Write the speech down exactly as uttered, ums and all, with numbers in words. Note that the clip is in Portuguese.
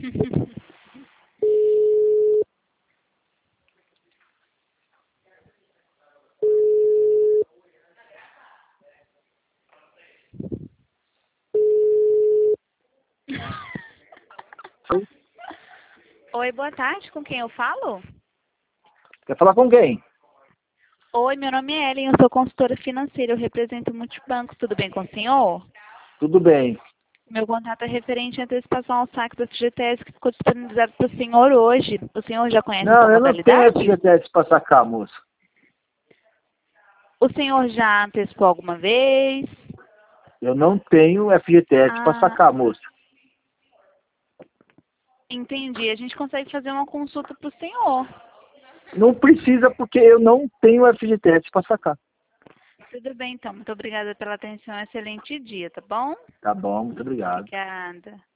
Oi, boa tarde. Com quem eu falo? Quer falar com quem? Oi, meu nome é Ellen, eu sou consultora financeira, eu represento o Multibanco. Tudo bem com o senhor? Tudo bem. Meu contato é referente à antecipação ao saque da F G T S que ficou disponibilizado para o senhor hoje. O senhor já conhece essa Não, eu não tenho modalidade? F G T S para sacar, moço. O senhor já antecipou alguma vez? Eu não tenho F G T S para Ah, sacar, moço. entendi. A gente consegue fazer uma consulta para o senhor. Não precisa porque eu não tenho F G T S para sacar. Tudo bem, então. Muito obrigada pela atenção. Excelente dia, tá bom? Tá bom, muito obrigado. Obrigada.